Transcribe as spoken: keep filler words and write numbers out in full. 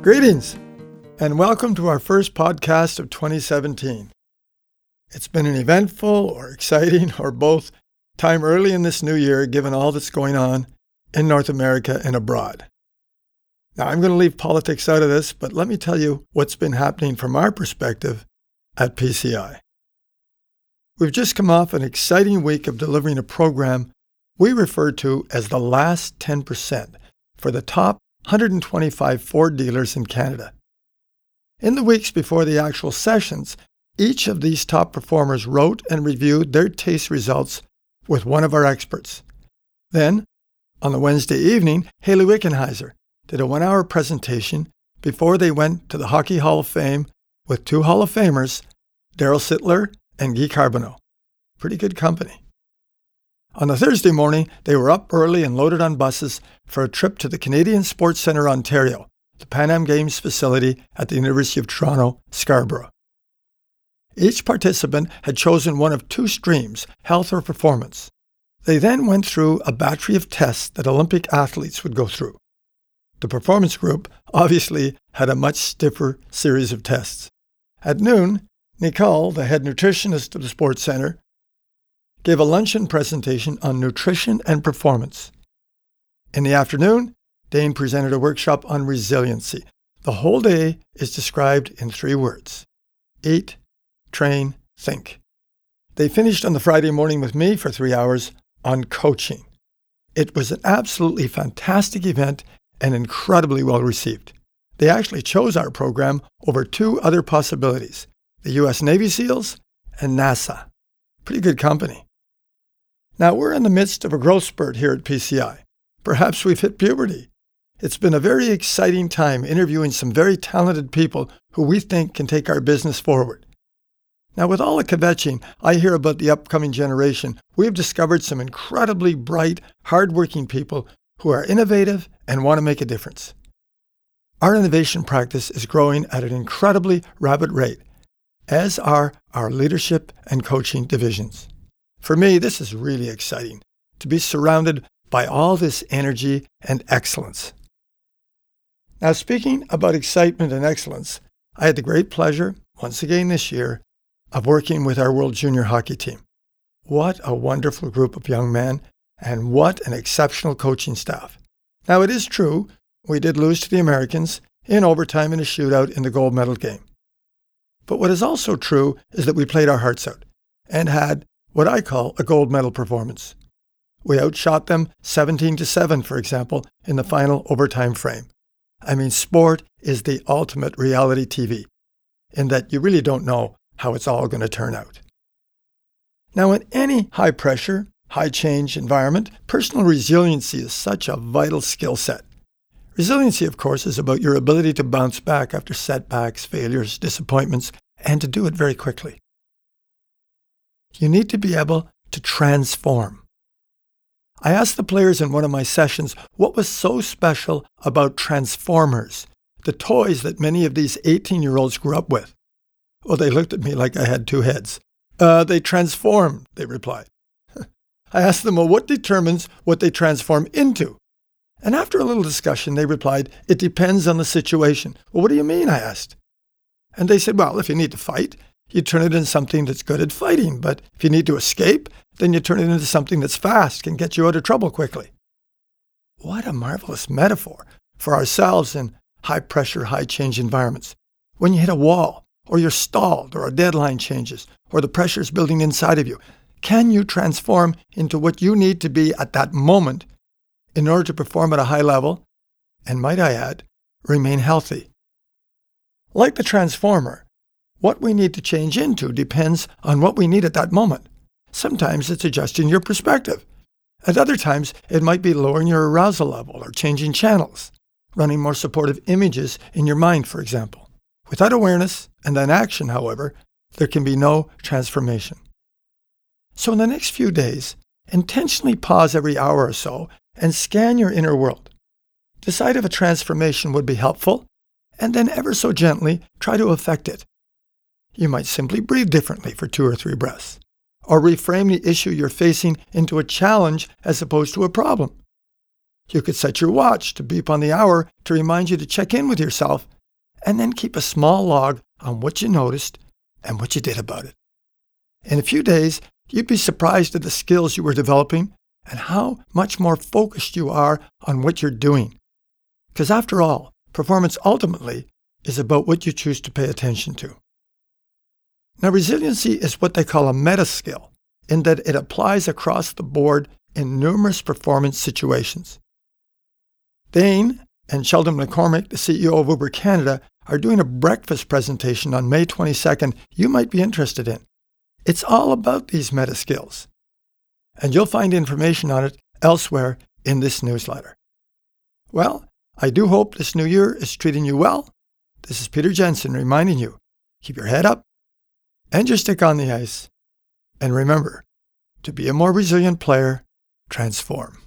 Greetings, and welcome to our first podcast of twenty seventeen. It's been an eventful or exciting or both time early in this new year given all that's going on in North America and abroad. Now, I'm going to leave politics out of this, but let me tell you what's been happening from our perspective at P C I. We've just come off an exciting week of delivering a program we refer to as the last ten percent for the top one hundred twenty-five Ford dealers in Canada. In the weeks before the actual sessions, each of these top performers wrote and reviewed their taste results with one of our experts. Then, on the Wednesday evening, Hayley Wickenheiser did a one-hour presentation before they went to the Hockey Hall of Fame with two Hall of Famers, Daryl Sittler and Guy Carbonneau. Pretty good company. On the Thursday morning, they were up early and loaded on buses for a trip to the Canadian Sports Centre Ontario, the Pan Am Games facility at the University of Toronto, Scarborough. Each participant had chosen one of two streams, health or performance. They then went through a battery of tests that Olympic athletes would go through. The performance group obviously had a much stiffer series of tests. At noon, Nicole, the head nutritionist of the Sports Centre, gave a luncheon presentation on nutrition and performance. In the afternoon, Dane presented a workshop on resiliency. The whole day is described in three words: eat, train, think. They finished on the Friday morning with me for three hours on coaching. It was an absolutely fantastic event and incredibly well received. They actually chose our program over two other possibilities, the U S Navy SEALs and NASA. Pretty good company. Now, we're in the midst of a growth spurt here at P C I. Perhaps we've hit puberty. It's been a very exciting time interviewing some very talented people who we think can take our business forward. Now, with all the kvetching I hear about the upcoming generation, we've discovered some incredibly bright, hardworking people who are innovative and want to make a difference. Our innovation practice is growing at an incredibly rapid rate, as are our leadership and coaching divisions. For me, this is really exciting, to be surrounded by all this energy and excellence. Now, speaking about excitement and excellence, I had the great pleasure, once again this year, of working with our World Junior Hockey team. What a wonderful group of young men, and what an exceptional coaching staff. Now, it is true, we did lose to the Americans in overtime in a shootout in the gold medal game. But what is also true is that we played our hearts out and had what I call a gold medal performance. We outshot them seventeen to seven, for example, in the final overtime frame. I mean, sport is the ultimate reality T V, in that you really don't know how it's all going to turn out. Now, in any high-pressure, high-change environment, personal resiliency is such a vital skill set. Resiliency, of course, is about your ability to bounce back after setbacks, failures, disappointments, and to do it very quickly. You need to be able to transform. I asked the players in one of my sessions what was so special about Transformers, the toys that many of these eighteen-year-olds grew up with. Well, they looked at me like I had two heads. Uh, they transform, they replied. I asked them, well, what determines what they transform into? And after a little discussion, they replied, it depends on the situation. Well, what do you mean? I asked. And they said, well, if you need to fight, you turn it into something that's good at fighting. But if you need to escape, then you turn it into something that's fast, can get you out of trouble quickly. What a marvelous metaphor for ourselves in high-pressure, high-change environments. When you hit a wall, or you're stalled, or a deadline changes, or the pressure's building inside of you, can you transform into what you need to be at that moment in order to perform at a high level, and might I add, remain healthy? Like the transformer, what we need to change into depends on what we need at that moment. Sometimes it's adjusting your perspective. At other times, it might be lowering your arousal level or changing channels, running more supportive images in your mind, for example. Without awareness and then action, however, there can be no transformation. So in the next few days, intentionally pause every hour or so and scan your inner world. Decide if a transformation would be helpful, and then ever so gently try to affect it. You might simply breathe differently for two or three breaths, or reframe the issue you're facing into a challenge as opposed to a problem. You could set your watch to beep on the hour to remind you to check in with yourself and then keep a small log on what you noticed and what you did about it. In a few days, you'd be surprised at the skills you were developing and how much more focused you are on what you're doing. Because after all, performance ultimately is about what you choose to pay attention to. Now, resiliency is what they call a meta skill, in that it applies across the board in numerous performance situations. Dane and Sheldon McCormick, the C E O of Uber Canada, are doing a breakfast presentation on May twenty-second you might be interested in. It's all about these meta skills. And you'll find information on it elsewhere in this newsletter. Well, I do hope this new year is treating you well. This is Peter Jensen reminding you, keep your head up and your stick on the ice. And remember, to be a more resilient player, transform.